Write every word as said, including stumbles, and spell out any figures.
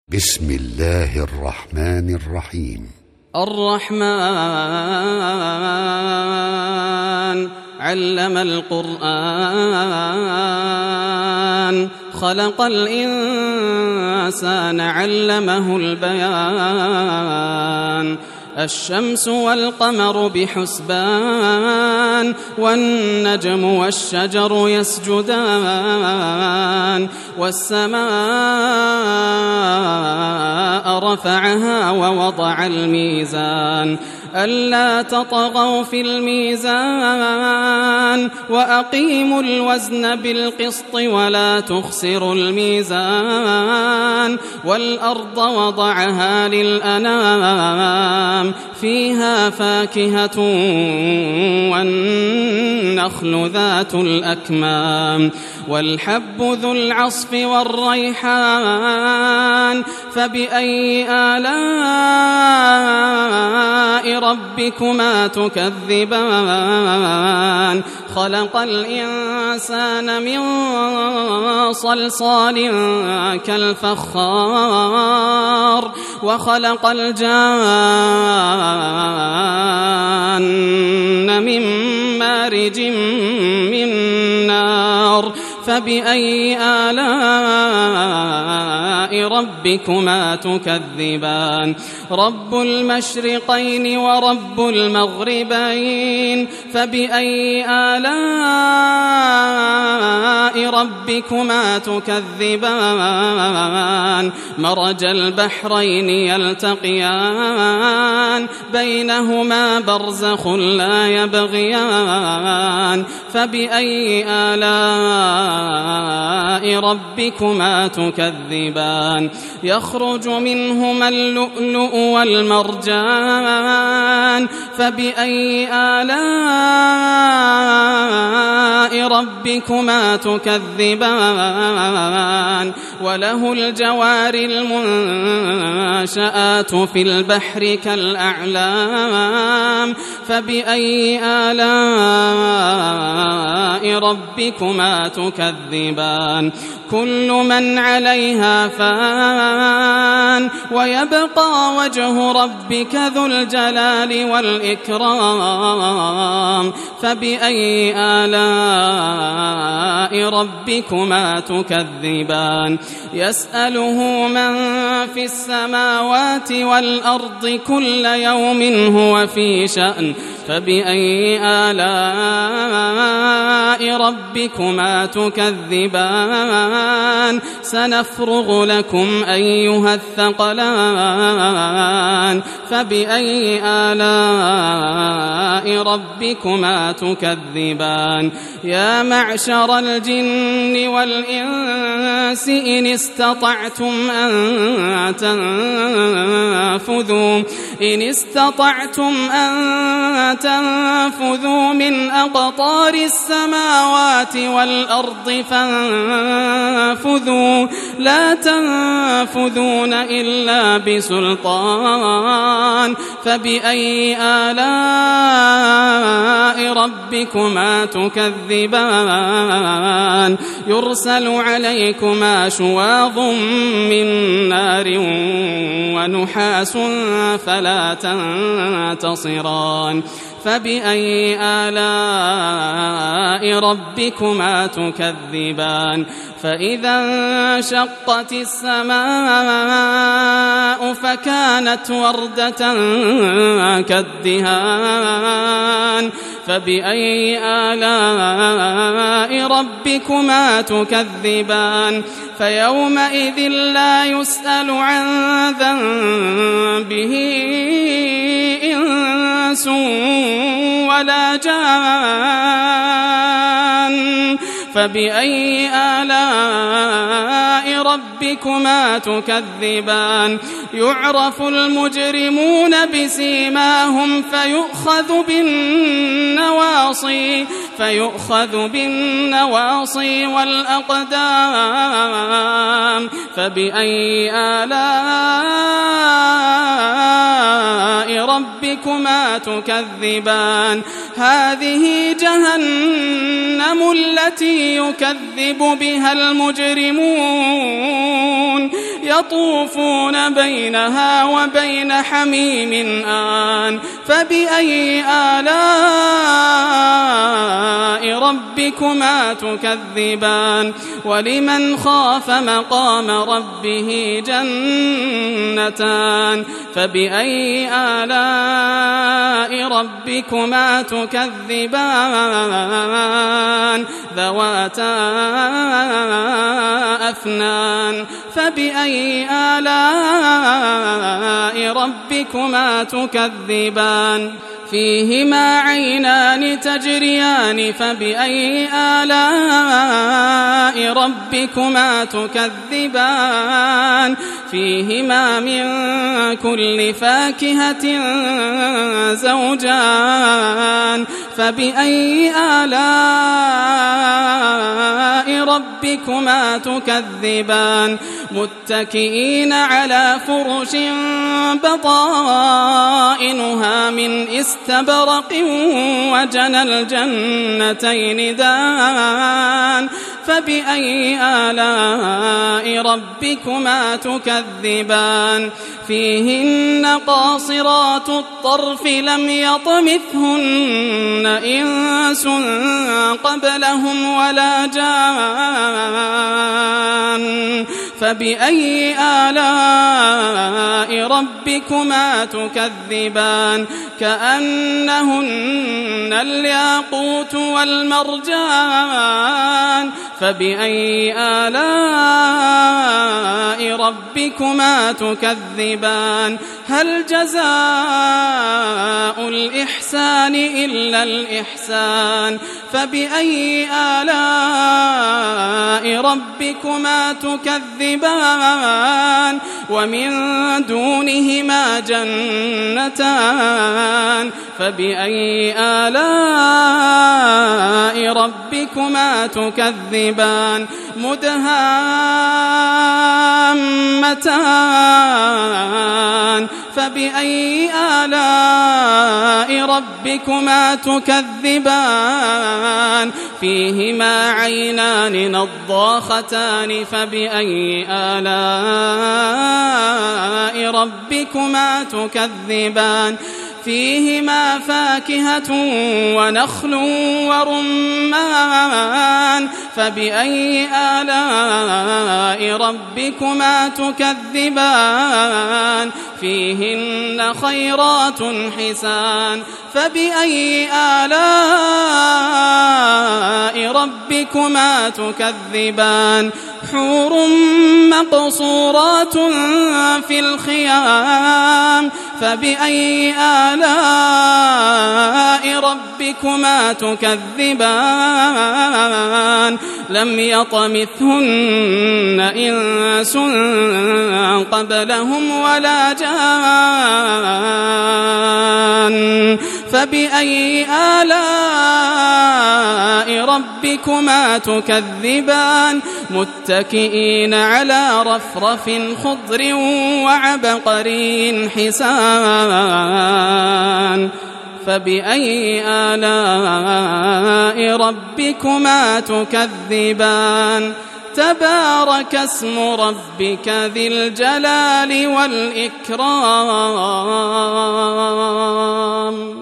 بسم الله الرحمن الرحيم. الرحمن علم القرآن خلق الإنسان علمه البيان الشمس والقمر بحسبان والنجم والشجر يسجدان والسماء رفعها ووضع الميزان ألا تطغوا في الميزان وأقيموا الوزن بالقسط ولا تخسروا الميزان والأرض وضعها للأنام فيها فاكهة والنخل ذات الأكمام والحب ذو العصف والريحان فبأي آلاء ربكما تكذبان خلق الإنسان من صلصال كالفخار وخلق الجان من مارج من نار فبأي آلاء ربكما تكذبان رب المشرقين ورب المغربين فبأي آلاء ربكما تكذبان مرج البحرين يلتقيان بينهما برزخ لا يبغيان فبأي آلاء ربكما تكذبان يخرج منهما اللؤلؤ والمرجان فبأي آلاء ربكما تكذبان وله الجوار المنشآت في البحر كالأعلام فبأي آلاء ربكما تكذبان كل من عليها فان ويبقى وجه ربك ذو الجلال والإكرام فبأي آلاء ربكما تكذبان يسأله من في السماوات والأرض كل يوم هو في شأن فبأي آلاء ربكما تكذبان سنفرغ لكم أيها الثقلان فبأي آلاء ربكما تكذبان يا معشر الجن والإنس إن استطعتم أن تنفذوا إن استطعتم أن تنفذوا من أقطار السماوات والأرض فانفذوا لا تنفذون إلا بسلطان فبأي آلاء ربكما تكذبان يرسل عليكما شواظ من نار ونحاس فلا تنتصران فبأي آلاء ربكما تكذبان فإذا انشقت السماء فكانت وردة كالدهان فبأي آلاء ربكما تكذبان فيومئذ لا يسأل عن ذنبه إنس ولا جان فبأي آلاء ربكما تكذبان يعرف المجرمون بسيماهم فيؤخذ بالنواصي فيؤخذ بالنواصي والأقدام فبأي آلاء ربكما تكذبان هذه جهنم التي يكذب بها المجرمون يطوفون بينها وبين حميم آن فبأي آلاء ربكما تكذبان ولمن خاف مقام ربه جنتان فبأي آلاء ربكما تكذبان ذواتا أفنان فبأي آلاء ربكما تكذبان فيهما عينان تجريان فبأي آلاء ربكما تكذبان فيهما من كل فاكهة زوجان فبأي آلاء ربكما تكذبان متكئين على فرش بطائنها من استبرق وجنى الجنتين دان فبأي آلاء ربكما تكذبان فيهن قاصرات الطرف لم يطمثهن إنس قبلهم ولا جان فبأي آلاء ربكما تكذبان كأنهن الياقوت والمرجان فبأي آلاء ربكما تكذبان هل جزاء الإحسان إلا الإحسان فبأي آلاء ربكما تكذبان ومن دونهما جنتان فبأي آلاء ربكما تكذبان مدهامتان فبأي آلاء ربكما تكذبان فيهما عينان نضاختان فبأي آلاء ربكما تكذبان فيهما فاكهة ونخل ورمان فبأي آلاء ربكما تكذبان فيهن خيرات حسان فبأي آلاء ربكما تكذبان حور مقصورات في الخيام فبأي آلاء ربكما تكذبان لم يطمثهن إنس قبلهم ولا جان فبأي آلاء ربكما تكذبان متكئين على رفرف خضر وعبقري حسان فبأي آلاء ربكما تكذبان تبارك اسم ربك ذي الجلال والإكرام.